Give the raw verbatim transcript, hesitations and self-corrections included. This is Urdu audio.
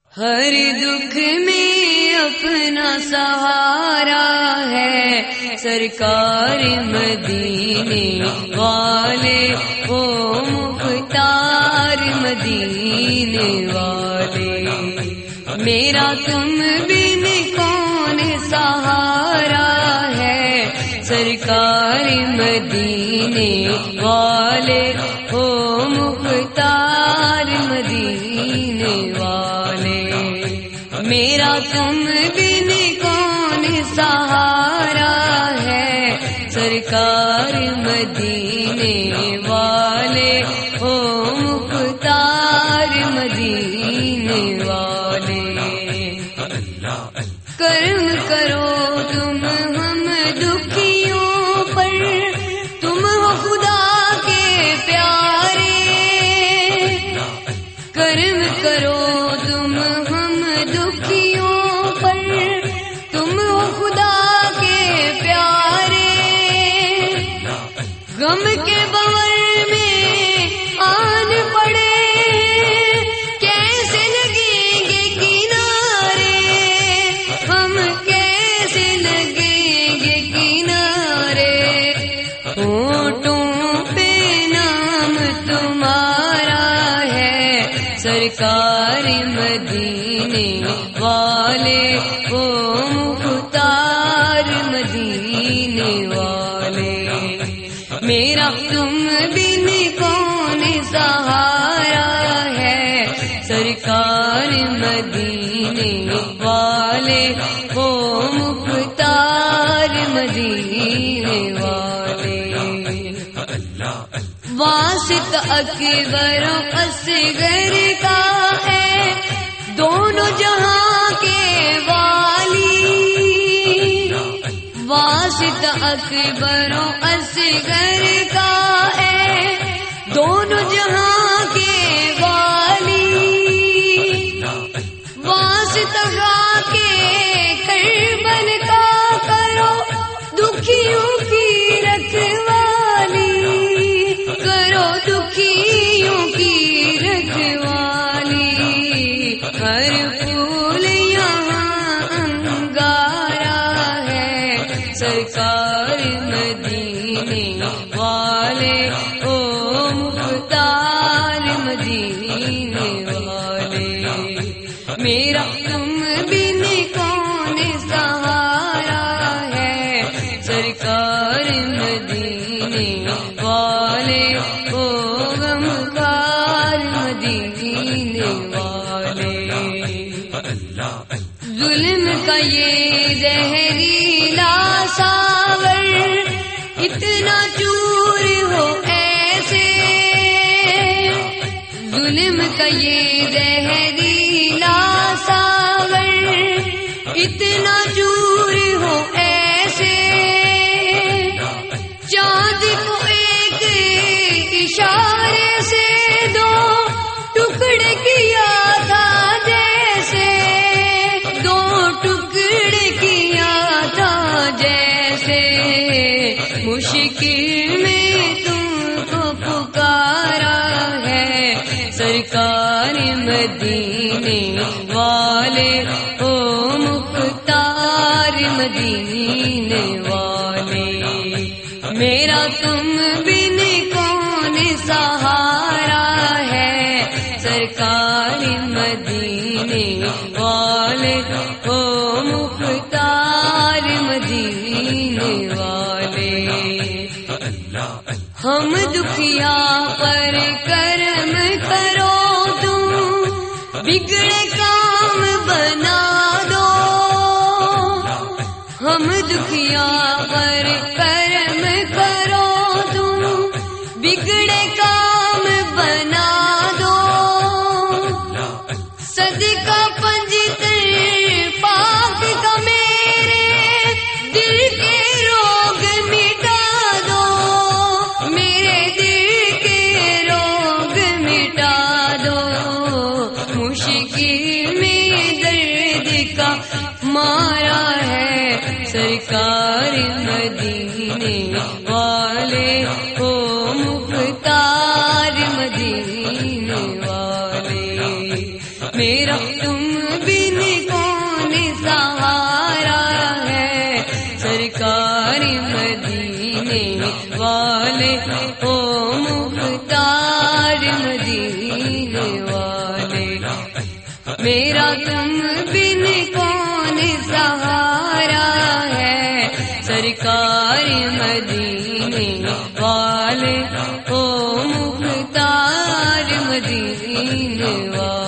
ہر دکھ میں اپنا سہارا ہے سرکار مدینے والے، او مختار مدینے والے، میرا تم بن کون سہارا ہے سرکار مدینے والے، او مختار مدینے والے، میرا تم بن کون سہارا ہے سرکار مدینے والے، او مختار مدینے والے، کرم کرو تم ہم دکھیوں پر، تم ہو خدا کے پیارے، کرم کرو تم ہم دکھیوں پر، تم ہو خدا کے پیارے، غم کے بور میں آن پڑے کیسے لگیں گے کنارے، ہم کیسے لگیں گے کنارے، ہونٹوں پہ نام تمہارا ہے سرکار مدینے والے، او مختار مدینے والے، میرا تم بن کون سہارا ہے سرکار مدینے والے، او مختار مدینے والے، واسط اکبر و اصغر کا ہے دونوں جہاں کے والی، واسط اکبر و اصغر کا ہے دونوں جہاں کے والی، واسطہ کے کربل کا کرو دکھیوں کی رکھوالی، کرو دکھیوں کی رکھوالی، ہر پھول یہاں انگارا ہے سرکار مدینے والے، او مختار مدینے والے، میرا تم بن کون سہارا ہے سرکار مدینے والے، او غمخوار مدینے والے، ظلم کا یہ زہریلا ساور اتنا چور ہو ایسے، ظلم کا یہ زہریلا ساور اتنا چور ہو ایسے، چاند کو ایک اشارے سے دو ٹکڑے کیا تھا جیسے، دو ٹکڑے کیا تھا جیسے، مشکل میں تم کو پکارا ہے سرکار مدینے والے، او مختار مدینے والے، میرا تم بن کون سہارا ہے سرکار مدینے والے، او مختار مدینے والے، ہم دکھیا پر کرم کرو تم بگڑے کام بنا دو، ہم دکھیا پر کرم کرو تم بگڑے کام بنا دو، صدقہ پنجتر پاک کا میرے دل کے روگ مٹا دو، میرے دل کے روگ مٹا دو، مشکل میں درد کا مارا ہے سرکار مدینے والے، او مختار مدینے والے، میرا تم بن کون سہارا ہے سرکار مدینے والے او مختار مدینے والے میرا تم بن کون سہارا ہے سرکار مدینے والے او مختار مدینے والے